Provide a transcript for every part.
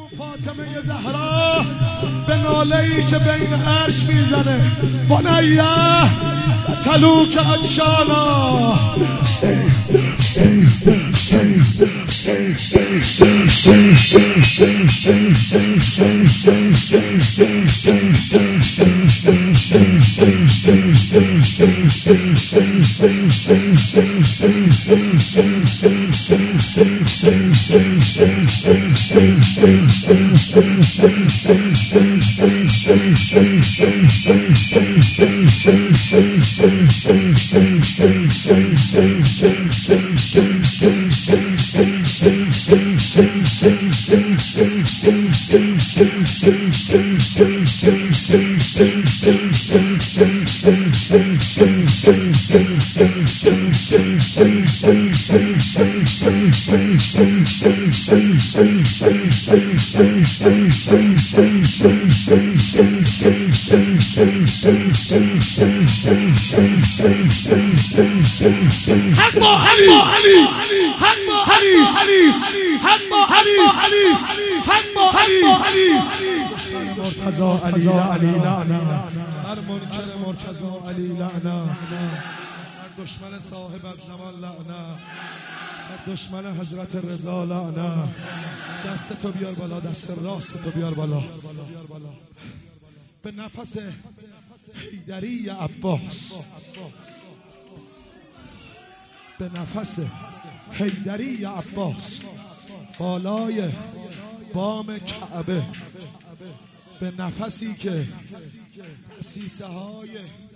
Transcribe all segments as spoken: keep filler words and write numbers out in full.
فاطمه زهرا به ناله‌ای که بین عرش میزنه بنیه تلوک عطشانا حق با حدیث حق با حدیث حق با حدیث حق با حدیث مرتضی علی لعنه هر منکر مرتضی علی لعنه هر دشمن صاحب الزمان لعنه هر دشمن حضرت رضا لعنه دست تو بیار بالا دست راست تو بیار بالا به نفس حیدری عباس به نفس حیدری عباس بالای بام کعبه به نفسی که دسیسه های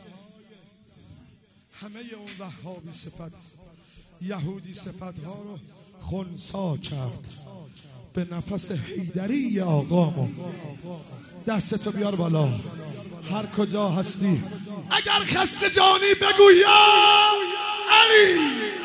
همه اون وهابی صفت یهودی صفت ها رو خنثی کرد به نفس حیدری آقامو دستتو بیار بالا هر کجا هستی اگر خسته جانی بگو یا علی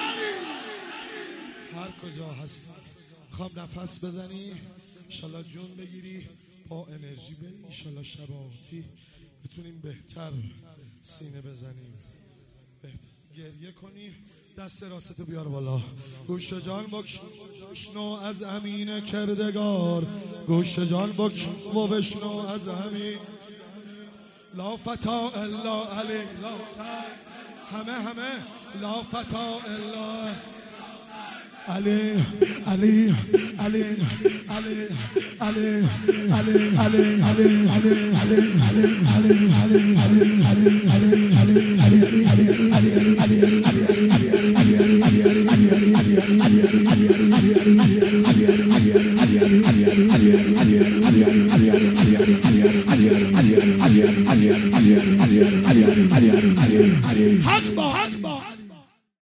هر کجا هستی خواب نفس بزنی انشالله جون بگیری با انرژی بری انشالله شباهتی بتونیم بهتر سینه بزنیم بهتر گریه کنیم دست راستو بیار بالا گوش جان بشنو از امین کردگار گوش جان بشنو و بشنو از امین لا فتا الا علی لا همه همه لا فتا الا علی علی علی علی علی علی علی علی علی علی